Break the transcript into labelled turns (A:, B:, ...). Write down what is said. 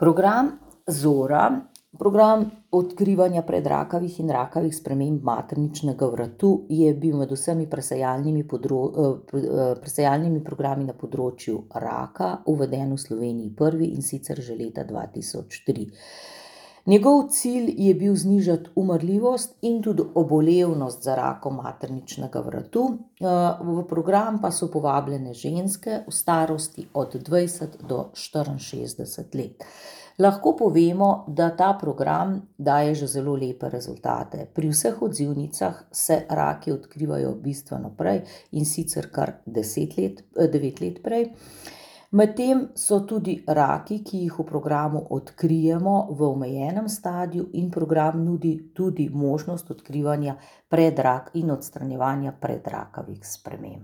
A: Program Zora, program odkrivanja predrakavih in rakavih sprememb materničnega vratu, je bil med vsemi presejalnimi presejalnimi programi na področju raka uveden v Sloveniji prvi, in sicer že leta 2003. Njegov cilj je bil znižati umrljivost in tudi obolevnost za rakom materničnega vratu. V program pa so povabljene ženske v starosti od 20 do 64 let. Lahko povemo, da ta program daje že zelo lepe rezultate. Pri vseh odzivnicah se raki odkrivajo bistveno prej, in sicer kar 9 let prej. Medtem so tudi raki, ki jih v programu odkrijemo, v omejenem stadiju, in program nudi tudi možnost odkrivanja predrak in odstranjevanja predrakavih sprememb.